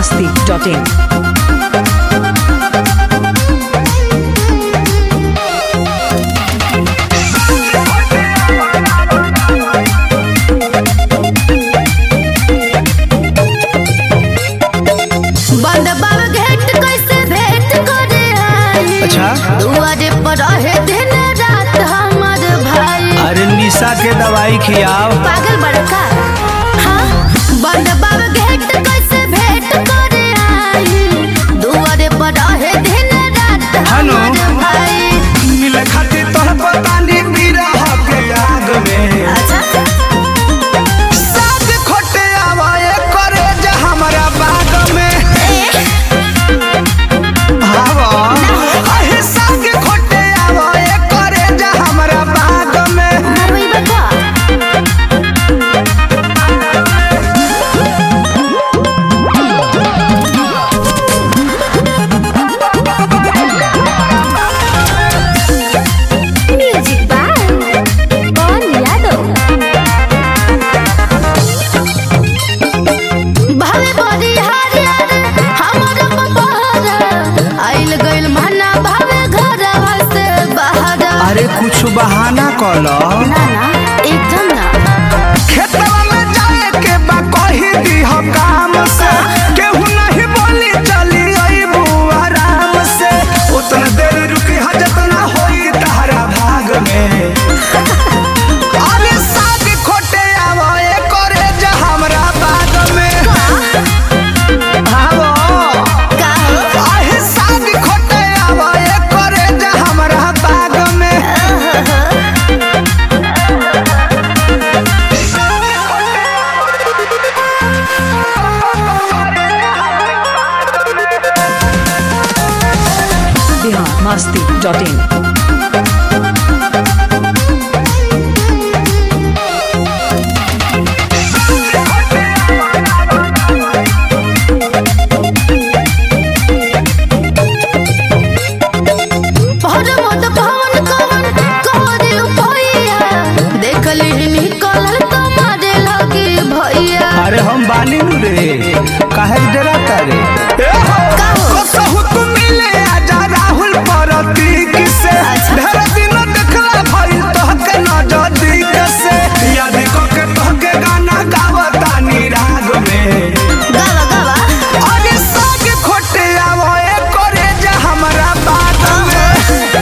biharmasti.in। दुआरे पर रहे दिन रात हमर भाई। अरे निशा के दवाई खियाओ। पागल बड़का हाँ बंद बाब घेट कैसे भेंट करे आई। दुआरे पर रहे दिन रात हमर भाई। मिले खातिर तोह पता नहीं पीरा के आग में। अच्छा साग खोटे आवाए करे जे हमारा बाग में। अरे कुछ बहाना कलो ना ना एकदम ना। खेतवा में जाए के बा कही दी हो काम से। केहू नहीं बोली चली अइबू आराम से। उतना देर रुकी हजत ना होई तहरा भाग में। अरे साग खोटे आवे करे जे हमरा बाग में। आवो का हो आहे साग खोटे आवे करे जे हमरा बाग में। biharmasti.in। अरे हम बानी नु रे काहे डरा तारे। कसहु तू मिले आजा राहुल प्रतीक से। ढेर दिन देखला भइल तोहके नजदीक से। याद क के तोहके गाना गावतानी राग में। गावा गावा अरे साग खोटे आवे करे जे हमरा बात में।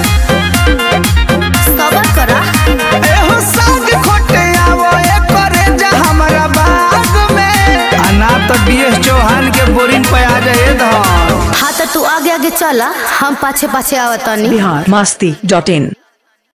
सबर करा एहो साग खोटे आवे करे जे हमरा बाग में। अना तो डीएस चौहान के बोरिंग पे आ जाए धान। हाँ तो तू आगे आगे चला हम पाछे पाछे आवतानी। biharmasti.in।